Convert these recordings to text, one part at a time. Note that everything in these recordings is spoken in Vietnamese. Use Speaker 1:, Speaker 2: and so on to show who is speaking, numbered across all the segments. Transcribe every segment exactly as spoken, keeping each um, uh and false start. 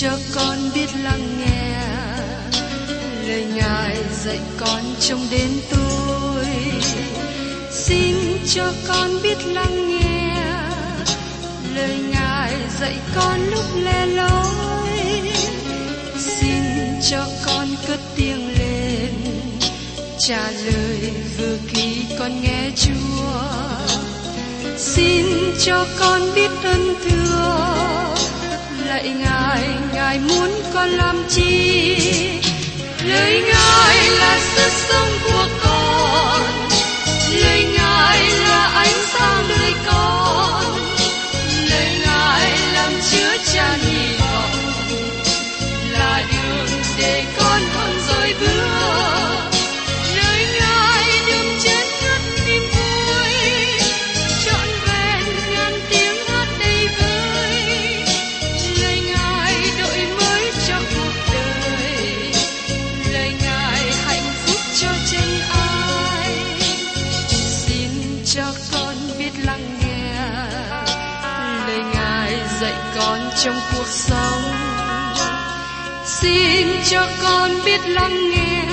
Speaker 1: cho con biết lắng nghe lời Ngài dạy con trong đến tôi. Xin cho con biết lắng nghe lời Ngài dạy con lúc lẻ loi. Xin cho con cất tiếng lên trả lời vừa khi con nghe Chúa. Xin cho con biết ơn thưa lạy Ngài, Ngài muốn con làm chi? Lời Ngài là sức sống của con, lời Ngài là ánh sáng đời con, lời Ngài làm chứa chan hy vọng, là đường để con không rời bước. Lời Ngài đừng chết ngất niềm vui, trọn vẹn ngàn tiếng hát đầy vơi. Lời Ngài đổi mới cho cuộc đời, lời Ngài hạnh phúc cho chân ai. Xin cho con biết lắng nghe lời Ngài dạy con trong cuộc sống. Xin cho con biết lắng nghe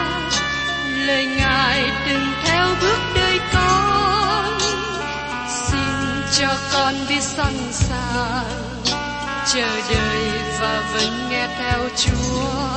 Speaker 1: lời Ngài đừng theo bước đời con. Xin cho con biết sẵn sàng chờ đợi và vẫn nghe theo Chúa.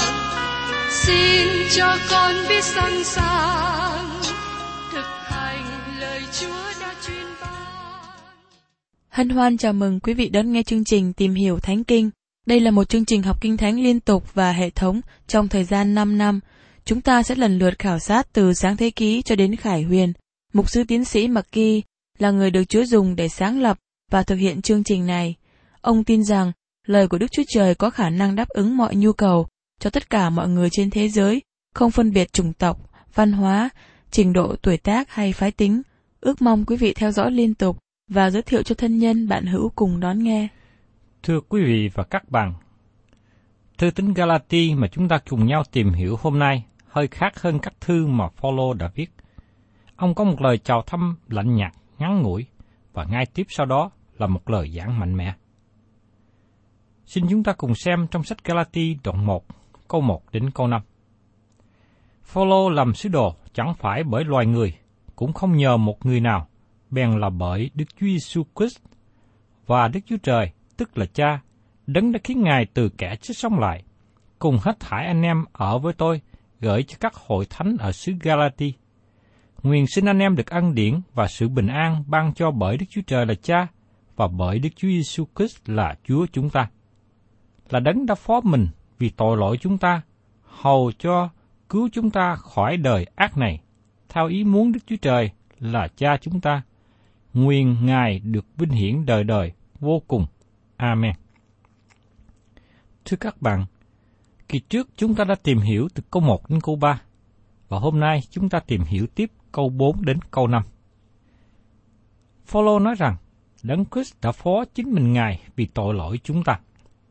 Speaker 1: Xin cho con biết sẵn sàng thực hành lời Chúa đã truyền ban.
Speaker 2: Hân hoan chào mừng quý vị đón nghe chương trình Tìm hiểu Thánh Kinh. Đây là một chương trình học Kinh Thánh liên tục và hệ thống trong thời gian năm năm. Chúng ta sẽ lần lượt khảo sát từ Sáng Thế Ký cho đến Khải Huyền. Mục sư tiến sĩ McGee là người được Chúa dùng để sáng lập và thực hiện chương trình này. Ông tin rằng lời của Đức Chúa Trời có khả năng đáp ứng mọi nhu cầu cho tất cả mọi người trên thế giới, không phân biệt chủng tộc, văn hóa, trình độ tuổi tác hay phái tính. Ước mong quý vị theo dõi liên tục và giới thiệu cho thân nhân bạn hữu cùng đón nghe.
Speaker 3: Thưa quý vị và các bạn, thư tín Galati mà chúng ta cùng nhau tìm hiểu hôm nay hơi khác hơn các thư mà Phaolô đã viết. Ông có một lời chào thăm lạnh nhạt, ngắn ngủi, và ngay tiếp sau đó là một lời giảng mạnh mẽ. Xin chúng ta cùng xem trong sách Galati đoạn một, câu một đến câu năm. Phaolô làm sứ đồ chẳng phải bởi loài người, cũng không nhờ một người nào, bèn là bởi Đức Chúa Giêsu Christ và Đức Chúa Trời, tức là Cha, đấng đã khiến Ngài từ kẻ chết sống lại, cùng hết thảy anh em ở với tôi, gửi cho các hội thánh ở xứ Galati. Nguyện xin anh em được ân điển và sự bình an ban cho bởi Đức Chúa Trời là Cha và bởi Đức Chúa Giêsu Christ là Chúa chúng ta. Là đấng đã phó mình vì tội lỗi chúng ta, hầu cho cứu chúng ta khỏi đời ác này, theo ý muốn Đức Chúa Trời là Cha chúng ta. Nguyện Ngài được vinh hiển đời đời vô cùng. Amen. Thưa các bạn, kỳ trước chúng ta đã tìm hiểu từ câu một đến câu ba, và hôm nay chúng ta tìm hiểu tiếp câu bốn đến câu năm. Phaolô nói rằng, Đấng Christ đã phó chính mình Ngài vì tội lỗi chúng ta.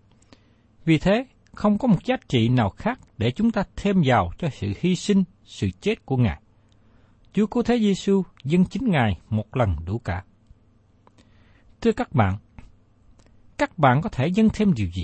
Speaker 3: Vì thế, không có một giá trị nào khác để chúng ta thêm vào cho sự hy sinh, sự chết của Ngài. Chúa Cứu Thế Giêsu dâng chính Ngài một lần đủ cả. Thưa các bạn, các bạn có thể dâng thêm điều gì?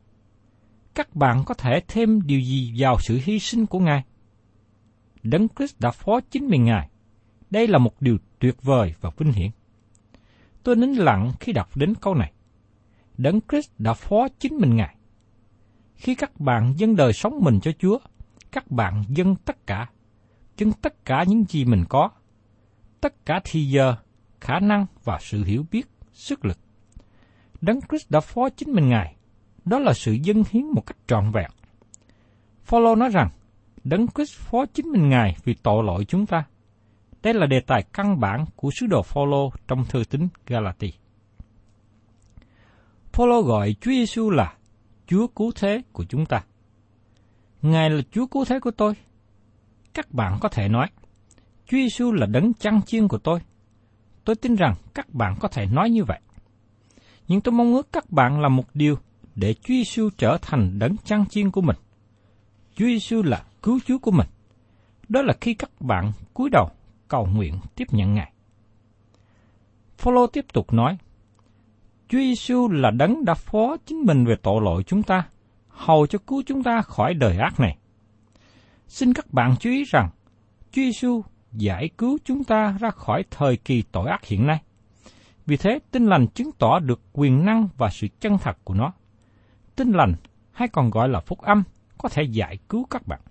Speaker 3: Các bạn có thể thêm điều gì vào sự hy sinh của Ngài? Đấng Christ đã phó chính mình Ngài. Đây là một điều tuyệt vời và vinh hiển. Tôi nín lặng khi đọc đến câu này. Đấng Christ đã phó chính mình Ngài. Khi các bạn dâng đời sống mình cho Chúa, các bạn dâng tất cả, dâng tất cả những gì mình có, tất cả thì giờ, khả năng và sự hiểu biết, sức lực. Đấng Christ đã phó chính mình Ngài, đó là sự dâng hiến một cách trọn vẹn. Phaolô nói rằng, Đấng Christ phó chính mình Ngài vì tội lỗi chúng ta. Đây là đề tài căn bản của sứ đồ Phaolô trong thư tín Galati. Phaolô gọi Chúa Giêsu là Chúa Cứu Thế của chúng ta. Ngài là Chúa Cứu Thế của tôi. Các bạn có thể nói, Chúa Giêsu là đấng chăn chiên của tôi. Tôi tin rằng các bạn có thể nói như vậy. Nhưng tôi mong ước các bạn làm một điều để Chúa Giêsu trở thành đấng chăn chiên của mình. Chúa Giêsu là cứu Chúa của mình. Đó là khi các bạn cúi đầu cầu nguyện tiếp nhận Ngài. Phaolô tiếp tục nói, Chúa Chúa Giêsu là đấng đã phó chính mình về tội lỗi chúng ta, hầu cho cứu chúng ta khỏi đời ác này. Xin các bạn chú ý rằng, Chúa Giêsu giải cứu chúng ta ra khỏi thời kỳ tội ác hiện nay. Vì thế, Tin Lành chứng tỏ được quyền năng và sự chân thật của nó. Tin Lành, hay còn gọi là Phúc Âm, có thể giải cứu các bạn.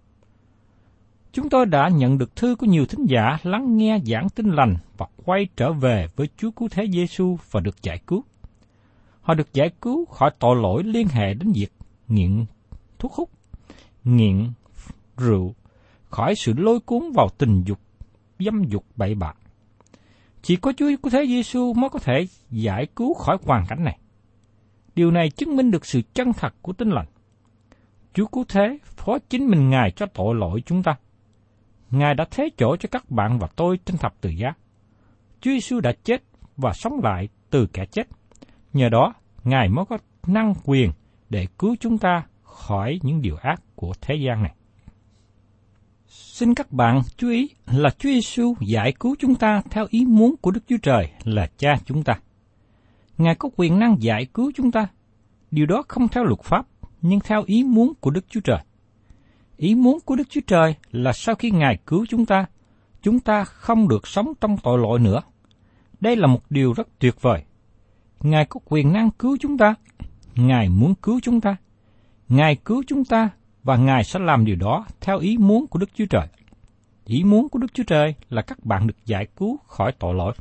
Speaker 3: Chúng tôi đã nhận được thư của nhiều thính giả lắng nghe giảng Tin Lành và quay trở về với Chúa Cứu Thế Giêsu và được giải cứu. Họ được giải cứu khỏi tội lỗi liên hệ đến việc nghiện thuốc hút, nghiện rượu, khỏi sự lôi cuốn vào tình dục, dâm dục bậy bạ. Chỉ có Chúa Cứu Thế Giêsu mới có thể giải cứu khỏi hoàn cảnh này. Điều này chứng minh được sự chân thật của Tin Lành. Chúa Cứu Thế phó chính mình Ngài cho tội lỗi chúng ta. Ngài đã thế chỗ cho các bạn và tôi trên thập tự giá. Chúa Giêsu đã chết và sống lại từ kẻ chết. Nhờ đó, Ngài mới có năng quyền để cứu chúng ta khỏi những điều ác của thế gian này. Xin các bạn chú ý là Chúa Giêsu giải cứu chúng ta theo ý muốn của Đức Chúa Trời là Cha chúng ta. Ngài có quyền năng giải cứu chúng ta. Điều đó không theo luật pháp, nhưng theo ý muốn của Đức Chúa Trời. Ý muốn của Đức Chúa Trời là sau khi Ngài cứu chúng ta, chúng ta không được sống trong tội lỗi nữa. Đây là một điều rất tuyệt vời. Ngài có quyền năng cứu chúng ta. Ngài muốn cứu chúng ta. Ngài cứu chúng ta và Ngài sẽ làm điều đó theo ý muốn của Đức Chúa Trời. Ý muốn của Đức Chúa Trời là các bạn được giải cứu khỏi tội lỗi.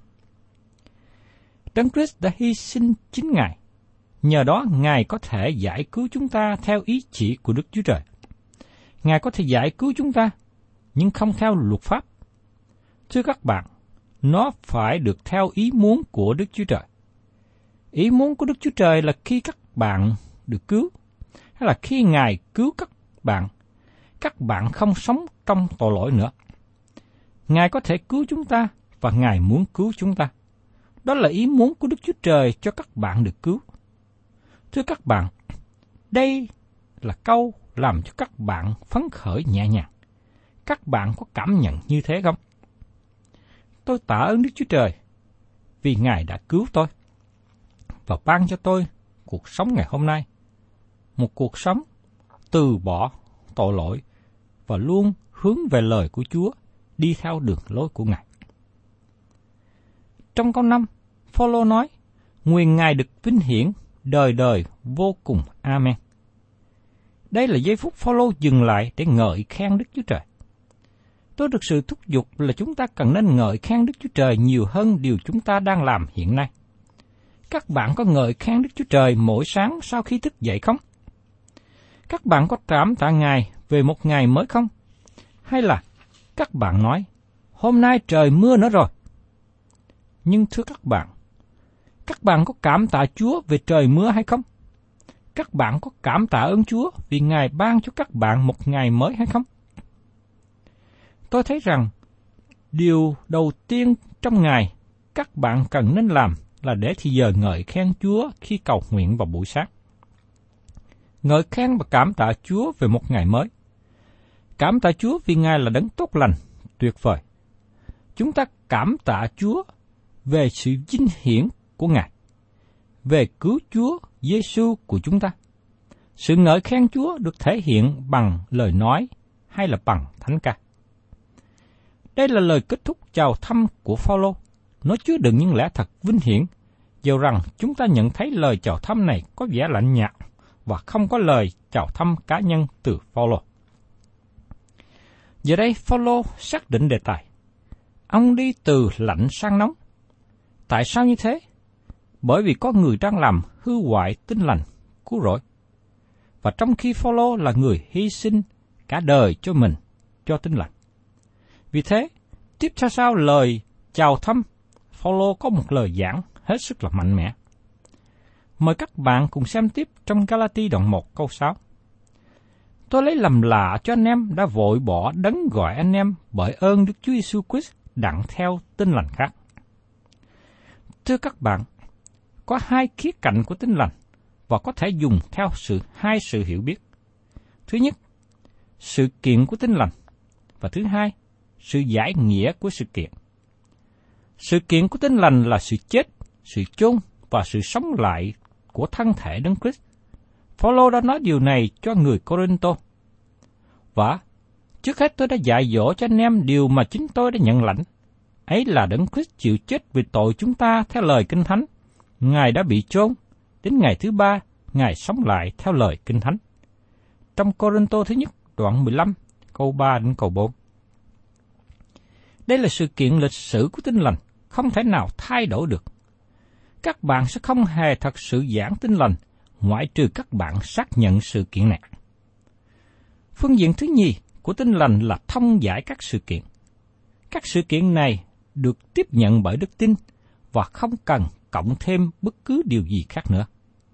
Speaker 3: Đấng Christ đã hy sinh chính Ngài. Nhờ đó, Ngài có thể giải cứu chúng ta theo ý chỉ của Đức Chúa Trời. Ngài có thể giải cứu chúng ta, nhưng không theo luật pháp. Thưa các bạn, nó phải được theo ý muốn của Đức Chúa Trời. Ý muốn của Đức Chúa Trời là khi các bạn được cứu, hay là khi Ngài cứu các bạn, các bạn không sống trong tội lỗi nữa. Ngài có thể cứu chúng ta và Ngài muốn cứu chúng ta. Đó là ý muốn của Đức Chúa Trời cho các bạn được cứu. Thưa các bạn, đây là câu làm cho các bạn phấn khởi nhẹ nhàng. Các bạn có cảm nhận như thế không? Tôi tạ ơn Đức Chúa Trời vì Ngài đã cứu tôi và ban cho tôi cuộc sống ngày hôm nay. Một cuộc sống từ bỏ tội lỗi và luôn hướng về lời của Chúa, đi theo đường lối của Ngài. Trong câu năm, Phao-lô nói, nguyện Ngài được vinh hiển đời đời vô cùng. Amen. Đây là giây phút Phao-lô dừng lại để ngợi khen Đức Chúa Trời. Tôi thực sự thúc giục là chúng ta cần nên ngợi khen Đức Chúa Trời nhiều hơn điều chúng ta đang làm hiện nay. Các bạn có ngợi khen Đức Chúa Trời mỗi sáng sau khi thức dậy không? Các bạn có cảm tạ Ngài về một ngày mới không? Hay là các bạn nói, hôm nay trời mưa nữa rồi? Nhưng thưa các bạn, các bạn có cảm tạ Chúa về trời mưa hay không? Các bạn có cảm tạ ơn Chúa vì Ngài ban cho các bạn một ngày mới hay không? Tôi thấy rằng, điều đầu tiên trong ngày các bạn cần nên làm là để thì giờ ngợi khen Chúa khi cầu nguyện vào buổi sáng. Ngợi khen và cảm tạ Chúa về một ngày mới. Cảm tạ Chúa vì Ngài là đấng tốt lành, tuyệt vời. Chúng ta cảm tạ Chúa về sự vinh hiển của Ngài, về cứu Chúa Giêsu của chúng ta. Sự ngợi khen Chúa được thể hiện bằng lời nói hay là bằng thánh ca. Đây là lời kết thúc chào thăm của Phao-lô. Nó chứa đựng những lẽ thật vinh hiển, dầu rằng chúng ta nhận thấy lời chào thăm này có vẻ lạnh nhạt và không có lời chào thăm cá nhân từ Phao-lô. Giờ đây Phao-lô xác định đề tài. Ông đi từ lạnh sang nóng. Tại sao như thế? Bởi vì có người đang làm hư hoại Tin Lành cứu rỗi. Và trong khi Phao-lô là người hy sinh cả đời cho mình, cho Tin Lành. Vì thế, tiếp theo sau lời chào thăm, Phao-lô có một lời giảng hết sức là mạnh mẽ. Mời các bạn cùng xem tiếp trong Ga-la-ti đoạn một câu sáu. Tôi lấy làm lạ cho anh em đã vội bỏ đấng gọi anh em bởi ơn Đức Chúa Giêsu Christ đặng theo Tin Lành khác. Thưa các bạn, có hai khía cạnh của Tin Lành và có thể dùng theo sự hai sự hiểu biết. Thứ nhất, sự kiện của Tin Lành, và thứ hai, sự giải nghĩa của sự kiện. Sự kiện của Tin Lành là sự chết, sự chôn và sự sống lại của thân thể Đấng Christ. Phaolô đã nói điều này cho người Cô-rinh-tô. Và trước hết tôi đã dạy dỗ cho anh em điều mà chính tôi đã nhận lãnh. Ấy là Đấng Christ chịu chết vì tội chúng ta theo lời Kinh Thánh. Ngài đã bị chôn, đến ngày thứ ba, Ngài sống lại theo lời Kinh Thánh. Trong Cô-rinh-tô thứ nhất, đoạn mười lăm, câu ba đến câu bốn. Đây là sự kiện lịch sử của Tin Lành, không thể nào thay đổi được. Các bạn sẽ không hề thật sự giảng Tin Lành, ngoại trừ các bạn xác nhận sự kiện này. Phương diện thứ nhì của Tin Lành là thông giải các sự kiện. Các sự kiện này được tiếp nhận bởi đức tin và không cần cộng thêm bất cứ điều gì khác nữa.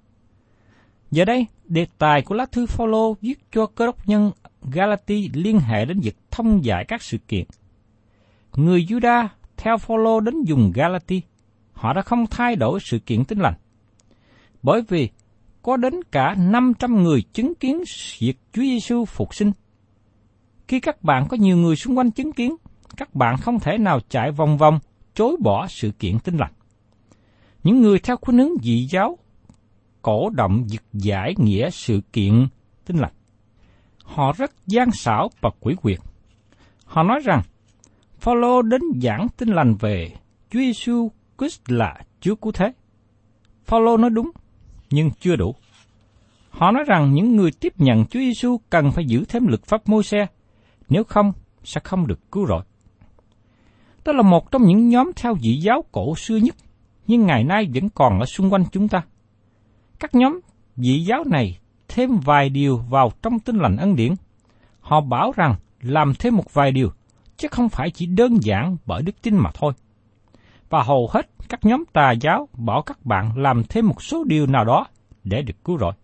Speaker 3: Giờ đây, đề tài của lá thư Phaolô viết cho cơ đốc nhân Galati liên hệ đến việc thông giải các sự kiện. Người Juda theo Phaolô đến vùng Galati, họ đã không thay đổi sự kiện Tin Lành, bởi vì có đến cả năm trăm người chứng kiến việc Chúa Giêsu phục sinh. Khi các bạn có nhiều người xung quanh chứng kiến, các bạn không thể nào chạy vòng vòng chối bỏ sự kiện Tin Lành. Những người theo khuynh hướng dị giáo cổ động giật giải nghĩa sự kiện Tin Lành. Họ rất gian xảo và quỷ quyệt. Họ nói rằng Phaolô đến giảng Tin Lành về Chúa Giêsu Christ là Chúa Cứu Thế. Phaolô nói đúng, nhưng chưa đủ. Họ nói rằng những người tiếp nhận Chúa Giêsu cần phải giữ thêm luật pháp Môi-se, nếu không sẽ không được cứu rỗi. Đó là một trong những nhóm theo dị giáo cổ xưa nhất, nhưng ngày nay vẫn còn ở xung quanh chúng ta. Các nhóm dị giáo này thêm vài điều vào trong Tin Lành ân điển. Họ bảo rằng làm thêm một vài điều, chứ không phải chỉ đơn giản bởi đức tin mà thôi. Và hầu hết các nhóm tà giáo bảo các bạn làm thêm một số điều nào đó để được cứu rỗi.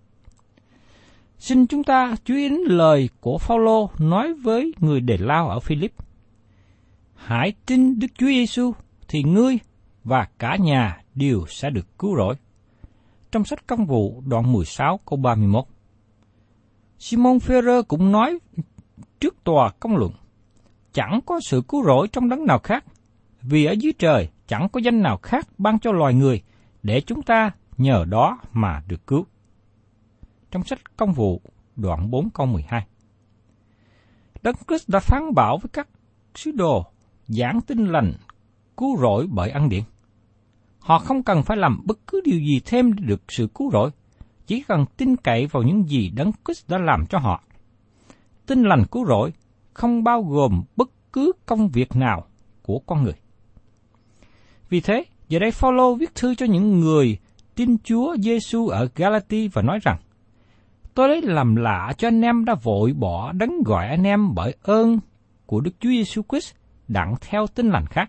Speaker 3: Xin chúng ta chú ý đến lời của Phaolô nói với người Đề Lao ở Philip. Hãy tin Đức Chúa Giêsu thì ngươi và cả nhà đều sẽ được cứu rỗi. Trong sách Công vụ đoạn mười sáu câu ba mươi mốt. Simon Phêrô cũng nói trước tòa công luận, chẳng có sự cứu rỗi trong đấng nào khác, vì ở dưới trời chẳng có danh nào khác ban cho loài người để chúng ta nhờ đó mà được cứu. Trong sách Công vụ đoạn bốn câu mười hai. Đấng Christ đã phán bảo với các sứ đồ giảng Tin Lành cứu rỗi bởi ân điển. Họ không cần phải làm bất cứ điều gì thêm để được sự cứu rỗi, chỉ cần tin cậy vào những gì Đấng Christ đã làm cho họ. Tin Lành cứu rỗi không bao gồm bất cứ công việc nào của con người. Vì thế, giờ đây Phaolô viết thư cho những người tin Chúa Giêsu ở Galati và nói rằng: Tôi lấy làm lạ cho anh em đã vội bỏ Đấng gọi anh em bởi ơn của Đức Chúa Giêsu Christ đặng theo Tin Lành khác.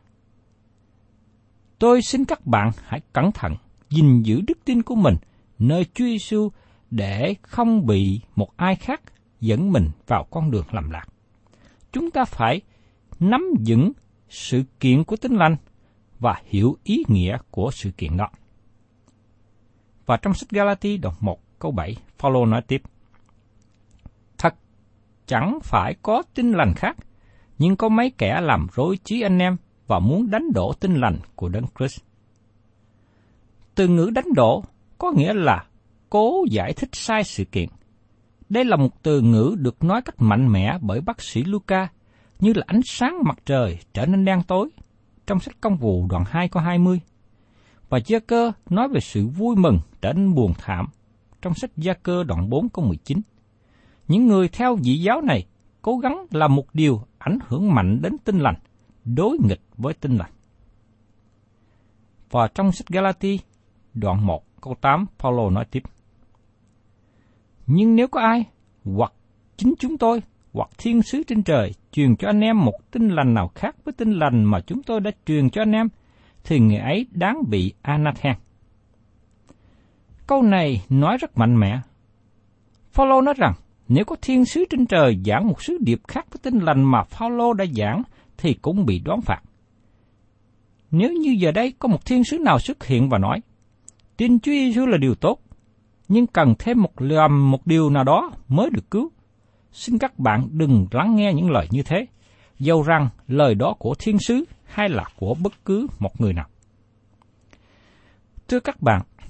Speaker 3: Tôi xin các bạn hãy cẩn thận gìn giữ đức tin của mình nơi Chúa Giêsu để không bị một ai khác dẫn mình vào con đường lầm lạc. Chúng ta phải nắm vững sự kiện của Tin Lành và hiểu ý nghĩa của sự kiện đó. Và trong sách Galati đoạn một câu bảy, Phaolô nói tiếp: Thật chẳng phải có Tin Lành khác, nhưng có mấy kẻ làm rối trí anh em và muốn đánh đổ Tin Lành của Đấng Christ. Từ ngữ đánh đổ có nghĩa là cố giải thích sai sự kiện. Đây là một từ ngữ được nói cách mạnh mẽ bởi bác sĩ Luca, như là ánh sáng mặt trời trở nên đen tối, trong sách Công vụ đoạn hai câu hai mươi. Và Gia-cơ nói về sự vui mừng trở nên buồn thảm, trong sách Gia-cơ đoạn bốn câu mười chín. Những người theo dị giáo này cố gắng làm một điều ảnh hưởng mạnh đến Tin Lành, đối nghịch với Tin Lành. Và trong sách Galati đoạn một câu tám, Phaolô nói tiếp: Nhưng nếu có ai, hoặc chính chúng tôi, hoặc thiên sứ trên trời truyền cho anh em một Tin Lành nào khác với Tin Lành mà chúng tôi đã truyền cho anh em, thì người ấy đáng bị anathema. Câu này nói rất mạnh mẽ. Phaolô nói rằng nếu có thiên sứ trên trời giảng một sứ điệp khác với Tin Lành mà Phaolô đã giảng, thì cũng bị đoán phạt. Nếu như giờ đây có một thiên sứ nào xuất hiện và nói, tin Chúa Giêsu là điều tốt, nhưng cần thêm một làm một điều nào đó mới được cứu, xin các bạn đừng lắng nghe những lời như thế, dầu rằng lời đó của thiên sứ hay là của bất cứ một người nào. Thưa các bạn,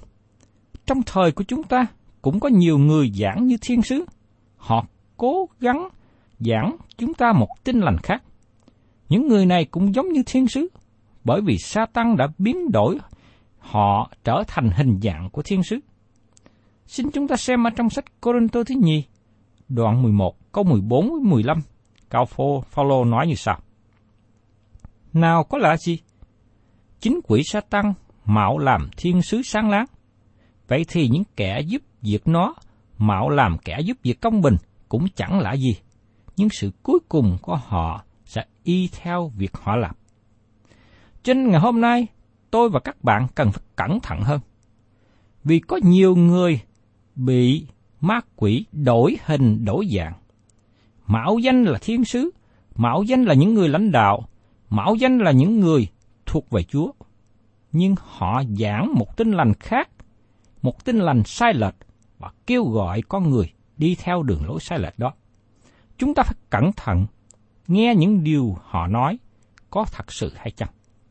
Speaker 3: Trong thời của chúng ta cũng có nhiều người giảng như thiên sứ. Họ cố gắng giảng chúng ta một tin lành khác. Những người này cũng giống như thiên sứ, bởi vì Sa-tan đã biến đổi họ trở thành hình dạng của thiên sứ. Xin chúng ta xem ở trong sách Cô-rinh-tô thứ nhì, đoạn mười một, câu mười bốn đến mười lăm, Cao Phao-lô nói như sau. Nào có lạ gì? Chính quỷ Sa-tan mạo làm thiên sứ sáng láng. Vậy thì những kẻ giúp việc nó mạo làm kẻ giúp việc công bình cũng chẳng lạ gì. Nhưng sự cuối cùng của họ sẽ y theo việc họ làm. Trên ngày hôm nay, tôi và các bạn cần phải cẩn thận hơn. Vì có nhiều người bị ma quỷ đổi hình đổi dạng. Mạo danh là thiên sứ, mạo danh là những người lãnh đạo, mạo danh là những người thuộc về Chúa. Nhưng họ giảng một tin lành khác, một tin lành sai lệch và kêu gọi con người đi theo đường lối sai lệch đó. Chúng ta phải cẩn thận nghe những điều họ nói có thật sự hay chăng.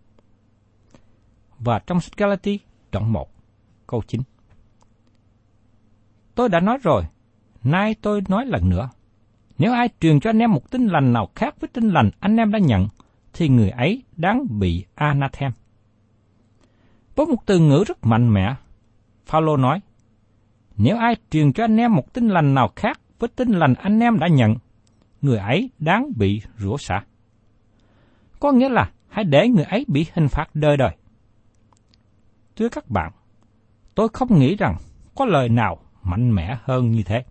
Speaker 3: Và trong sách Galati đoạn một, câu chín. Tôi đã nói rồi, nay tôi nói lần nữa. Nếu ai truyền cho anh em một tin lành nào khác với tin lành anh em đã nhận, thì người ấy đáng bị anathem. Với một từ ngữ rất mạnh mẽ, Phao-lô nói, nếu ai truyền cho anh em một tin lành nào khác với tin lành anh em đã nhận, người ấy đáng bị rủa xả. Có nghĩa là hãy để người ấy bị hình phạt đời đời. Thưa các bạn, tôi không nghĩ rằng có lời nào mạnh mẽ hơn như thế.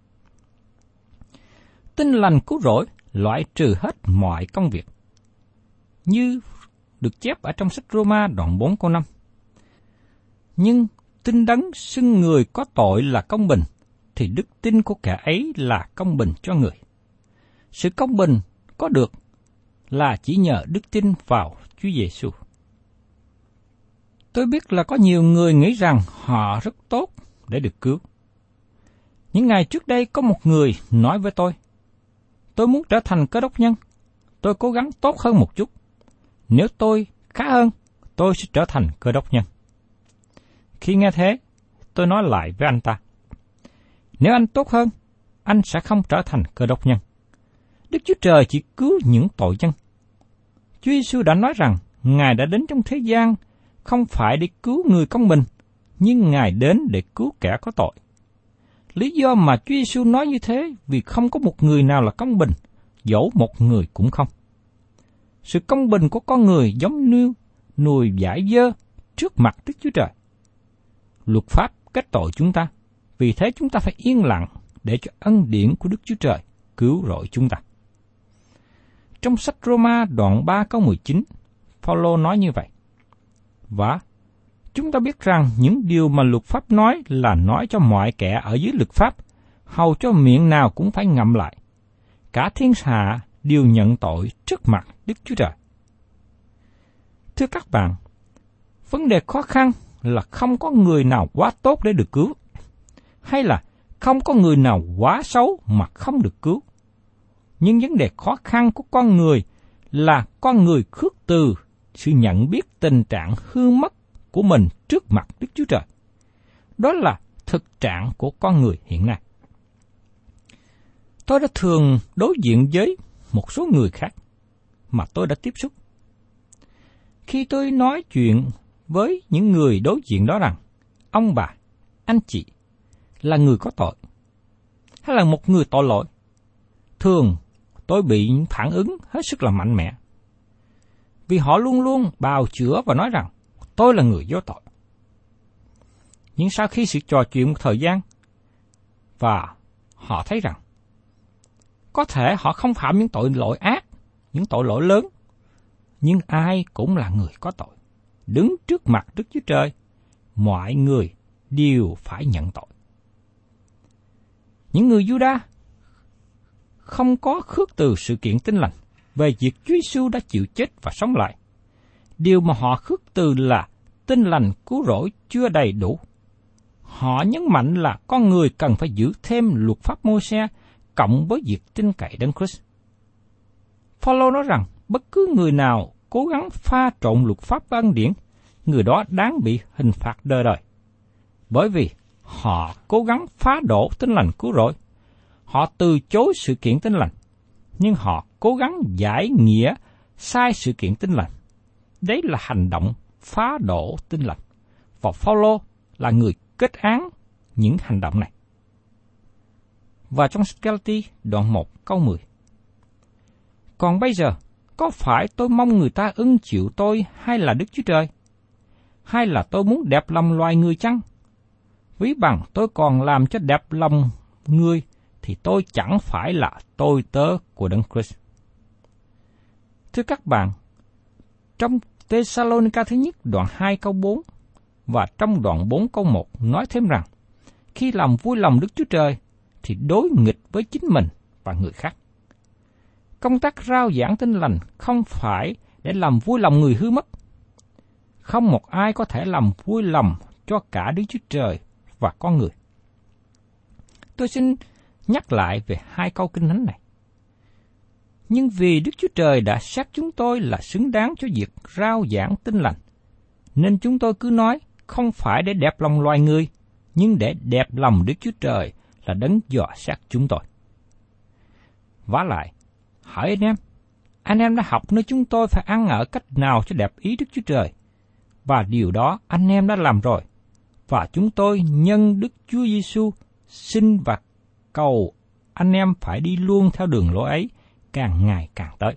Speaker 3: Tin lành cứu rỗi loại trừ hết mọi công việc. Như được chép ở trong sách Roma đoạn bốn câu năm. Nhưng tin đấng xưng người có tội là công bình, thì đức tin của kẻ ấy là công bình cho người. Sự công bình có được là chỉ nhờ đức tin vào Chúa Giêsu. Tôi biết là có nhiều người nghĩ rằng họ rất tốt để được cứu. Những ngày trước đây có một người nói với tôi, tôi muốn trở thành Cơ Đốc nhân, tôi cố gắng tốt hơn một chút. Nếu tôi khá hơn, tôi sẽ trở thành Cơ Đốc nhân. Khi nghe thế, tôi nói lại với anh ta, nếu anh tốt hơn, anh sẽ không trở thành Cơ Đốc nhân. Đức Chúa Trời chỉ cứu những tội nhân. Chúa Giêsu đã nói rằng, Ngài đã đến trong thế gian không phải để cứu người công bình, nhưng Ngài đến để cứu kẻ có tội. Lý do mà Chúa Giêsu nói như thế vì không có một người nào là công bình, dẫu một người cũng không. Sự công bình của con người giống như nùi vải dơ trước mặt Đức Chúa Trời. Luật pháp kết tội chúng ta, vì thế chúng ta phải yên lặng để cho ân điển của Đức Chúa Trời cứu rỗi chúng ta. Trong sách Roma đoạn ba câu mười chín, Phao-lô nói như vậy. Và chúng ta biết rằng những điều mà luật pháp nói là nói cho mọi kẻ ở dưới luật pháp, hầu cho miệng nào cũng phải ngậm lại. Cả thiên hạ đều nhận tội trước mặt Đức Chúa Trời. Thưa các bạn, vấn đề khó khăn là không có người nào quá tốt để được cứu, hay là không có người nào quá xấu mà không được cứu. Nhưng vấn đề khó khăn của con người là con người khước từ sự nhận biết tình trạng hư mất của mình trước mặt Đức Chúa Trời. Đó là thực trạng của con người hiện nay. Tôi đã thường đối diện với một số người khác mà tôi đã tiếp xúc. Khi tôi nói chuyện với những người đối diện đó rằng, ông bà, anh chị là người có tội, hay là một người tội lỗi, thường tôi bị những phản ứng hết sức là mạnh mẽ. Vì họ luôn luôn bào chữa và nói rằng, tôi là người vô tội. Nhưng sau khi sự trò chuyện một thời gian, và họ thấy rằng, có thể họ không phạm những tội lỗi ác, những tội lỗi lớn, nhưng ai cũng là người có tội. Đứng trước mặt Đức Chúa Trời, mọi người đều phải nhận tội. Những người Giu-đa không có khước từ sự kiện tin lành về việc Chúa Giêsu đã chịu chết và sống lại. Điều mà họ khước từ là tin lành cứu rỗi chưa đầy đủ. Họ nhấn mạnh là con người cần phải giữ thêm luật pháp Mô-se cộng với việc tin cậy Đấng Christ. Phao-lô nói rằng bất cứ người nào cố gắng pha trộn luật pháp với ân điển, người đó đáng bị hình phạt đời đời, bởi vì họ cố gắng phá đổ Tin lành cứu rỗi. Họ từ chối sự kiện Tin lành, nhưng họ cố gắng giải nghĩa sai sự kiện Tin lành. Đấy là hành động phá đổ Tin lành. Và Phao-lô là người kết án những hành động này. Và trong sách Ga-la-ti đoạn một câu mười. Còn bây giờ, có phải tôi mong người ta ưng chịu tôi hay là Đức Chúa Trời? Hay là tôi muốn đẹp lòng loài người chăng? Ví bằng tôi còn làm cho đẹp lòng người, thì tôi chẳng phải là tôi tớ của Đấng Christ. Thưa các bạn, trong Tê-sa-lô-ni-ca thứ nhất đoạn hai câu bốn và trong đoạn bốn câu một nói thêm rằng, khi làm vui lòng Đức Chúa Trời thì đối nghịch với chính mình và người khác. Công tác rao giảng Tin lành không phải để làm vui lòng người hư mất. Không một ai có thể làm vui lòng cho cả Đức Chúa Trời và con người. Tôi xin nhắc lại về hai câu kinh thánh này. Nhưng vì Đức Chúa Trời đã xét chúng tôi là xứng đáng cho việc rao giảng Tin lành, nên chúng tôi cứ nói không phải để đẹp lòng loài người, nhưng để đẹp lòng Đức Chúa Trời là Đấng dò xét chúng tôi. Vả lại, hỏi anh em, anh em đã học nơi chúng tôi phải ăn ở cách nào cho đẹp ý Đức Chúa Trời, và điều đó anh em đã làm rồi, và chúng tôi nhân Đức Chúa Giêsu xin và cầu anh em phải đi luôn theo đường lối ấy, càng ngày càng tới.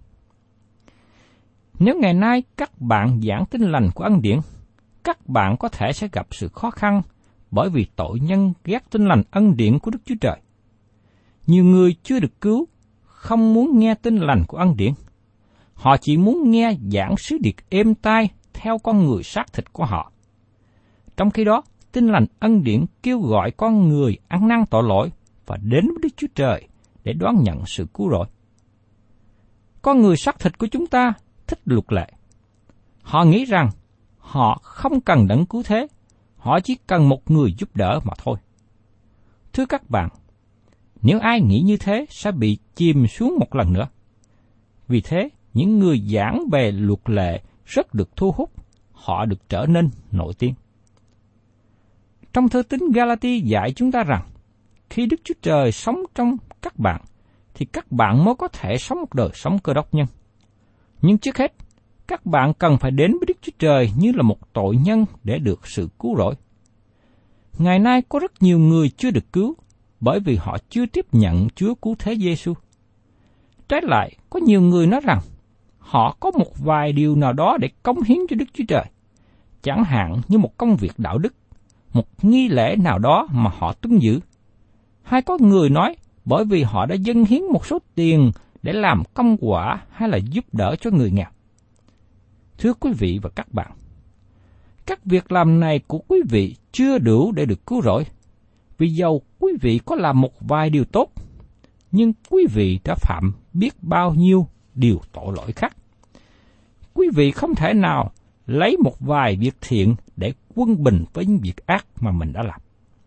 Speaker 3: Nếu ngày nay các bạn giảng Tin lành của ân điển, các bạn có thể sẽ gặp sự khó khăn bởi vì tội nhân ghét Tin lành ân điển của Đức Chúa Trời. Nhiều người chưa được cứu, không muốn nghe Tin lành của ân điển. Họ chỉ muốn nghe giảng sứ điệp êm tai theo con người xác thịt của họ. Trong khi đó, Tin lành ân điển kêu gọi con người ăn năn tội lỗi và đến với Đức Chúa Trời để đón nhận sự cứu rỗi. Con người xác thịt của chúng ta thích luật lệ. Họ nghĩ rằng họ không cần đấng cứu thế, họ chỉ cần một người giúp đỡ mà thôi. Thưa các bạn, nếu ai nghĩ như thế sẽ bị chìm xuống một lần nữa. Vì thế, những người giảng về luật lệ rất được thu hút, họ được trở nên nổi tiếng. Trong thư tín Ga-la-ti dạy chúng ta rằng, khi Đức Chúa Trời sống trong các bạn, thì các bạn mới có thể sống một đời sống Cơ Đốc nhân. Nhưng trước hết, các bạn cần phải đến với Đức Chúa Trời như là một tội nhân để được sự cứu rỗi. Ngày nay có rất nhiều người chưa được cứu, bởi vì họ chưa tiếp nhận Chúa Cứu Thế Giêsu. Trái lại, có nhiều người nói rằng họ có một vài điều nào đó để cống hiến cho Đức Chúa Trời, chẳng hạn như một công việc đạo đức, một nghi lễ nào đó mà họ tuân giữ. Hay có người nói bởi vì họ đã dâng hiến một số tiền để làm công quả hay là giúp đỡ cho người nghèo. Thưa quý vị và các bạn, các việc làm này của quý vị chưa đủ để được cứu rỗi, vì dầu quý vị có làm một vài điều tốt, nhưng quý vị đã phạm biết bao nhiêu điều tội lỗi khác. Quý vị không thể nào lấy một vài việc thiện để quân bình với những việc ác mà mình đã làm.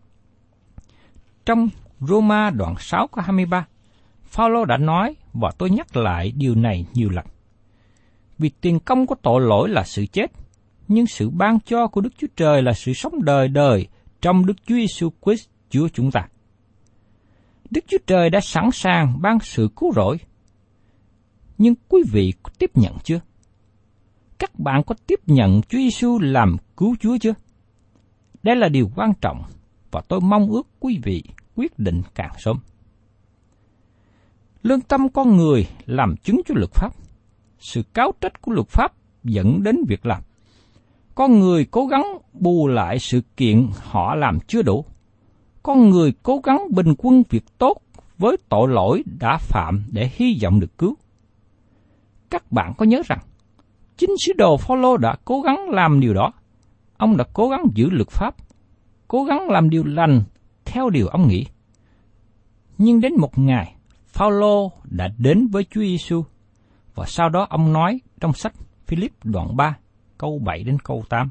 Speaker 3: Trong Roma đoạn sáu câu hai mươi ba, Phao-lô đã nói, và tôi nhắc lại điều này nhiều lần. Vì tiền công của tội lỗi là sự chết, nhưng sự ban cho của Đức Chúa Trời là sự sống đời đời trong Đức Chúa Giêsu Christ Chúa chúng ta. Đức Chúa Trời đã sẵn sàng ban sự cứu rỗi, nhưng quý vị có tiếp nhận chưa? Các bạn có tiếp nhận Chúa Giêsu làm cứu Chúa chưa? Đây là điều quan trọng, và tôi mong ước quý vị quyết định càng sớm. Lương tâm con người làm chứng cho luật pháp. Sự cáo trách của luật pháp dẫn đến việc làm. Con người cố gắng bù lại sự kiện họ làm chưa đủ. Con người cố gắng bình quân việc tốt với tội lỗi đã phạm để hy vọng được cứu. Các bạn có nhớ rằng, chính sứ đồ Phao-lô đã cố gắng làm điều đó. Ông đã cố gắng giữ luật pháp, cố gắng làm điều lành theo điều ông nghĩ. Nhưng đến một ngày, Phao-lô đã đến với Chúa Giêsu, và sau đó ông nói trong sách Philip đoạn ba, câu bảy đến câu tám.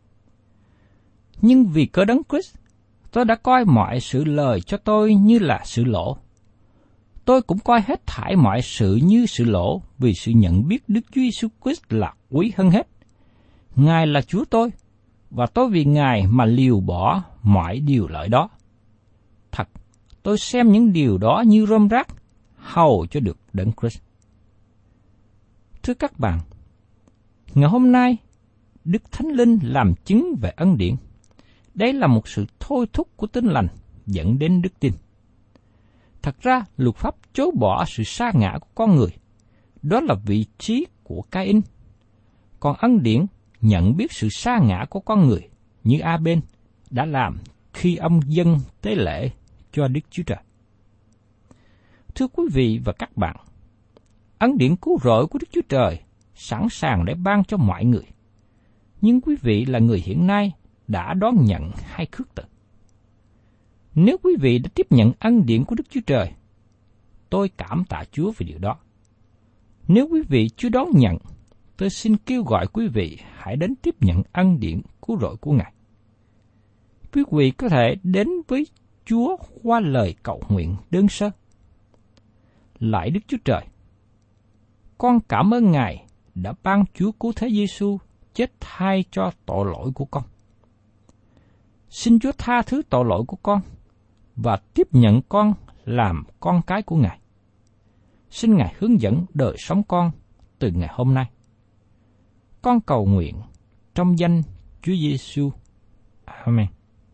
Speaker 3: Nhưng vì cớ Đấng Christ, tôi đã coi mọi sự lời cho tôi như là sự lỗ. Tôi cũng coi hết thảy mọi sự như sự lỗ, vì sự nhận biết Đức Chúa Giêsu Christ là quý hơn hết. Ngài là Chúa tôi, và tôi vì Ngài mà liều bỏ mọi điều lợi đó. Thật, tôi xem những điều đó như rơm rác, hầu cho được Đấng Christ. Thưa các bạn, ngày hôm nay, Đức Thánh Linh làm chứng về ân điển. Đây là một sự thôi thúc của Tin lành dẫn đến đức tin. Thật ra, luật pháp chối bỏ sự sa ngã của con người. Đó là vị trí của Cain. Còn ân điển nhận biết sự sa ngã của con người như A-bên đã làm khi ông dâng tế lễ cho Đức Chúa Trời. Thưa quý vị và các bạn, ân điển cứu rỗi của Đức Chúa Trời sẵn sàng để ban cho mọi người. Nhưng quý vị là người hiện nay đã đón nhận hay khước từ? Nếu quý vị đã tiếp nhận ân điển của Đức Chúa Trời, tôi cảm tạ Chúa về điều đó. Nếu quý vị chưa đón nhận, tôi xin kêu gọi quý vị hãy đến tiếp nhận ân điển cứu rỗi của Ngài. Quý vị có thể đến với Chúa qua lời cầu nguyện đơn sơ. Lạy Đức Chúa Trời, con cảm ơn Ngài đã ban Chúa Cứu Thế Giêsu chết thay cho tội lỗi của con. Xin Chúa tha thứ tội lỗi của con và tiếp nhận con làm con cái của Ngài. Xin Ngài hướng dẫn đời sống con từ ngày hôm nay. Con cầu nguyện trong danh Chúa Giêsu. Amen.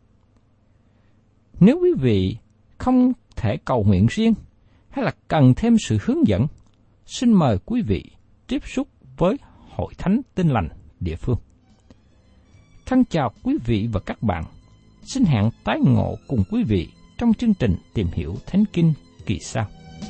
Speaker 3: Nếu quý vị không thể cầu nguyện riêng hay là cần thêm sự hướng dẫn, xin mời quý vị tiếp xúc với Hội Thánh Tin lành địa phương. Thân chào quý vị và các bạn. Xin hẹn tái ngộ cùng quý vị trong chương trình Tìm hiểu Thánh Kinh kỳ sau.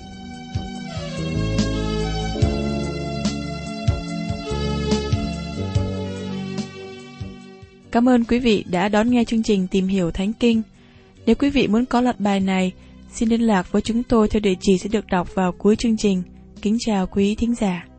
Speaker 2: Cảm ơn quý vị đã đón nghe chương trình Tìm hiểu Thánh Kinh. Nếu quý vị muốn có loạt bài này, xin liên lạc với chúng tôi theo địa chỉ sẽ được đọc vào cuối chương trình. Kính chào quý thính giả.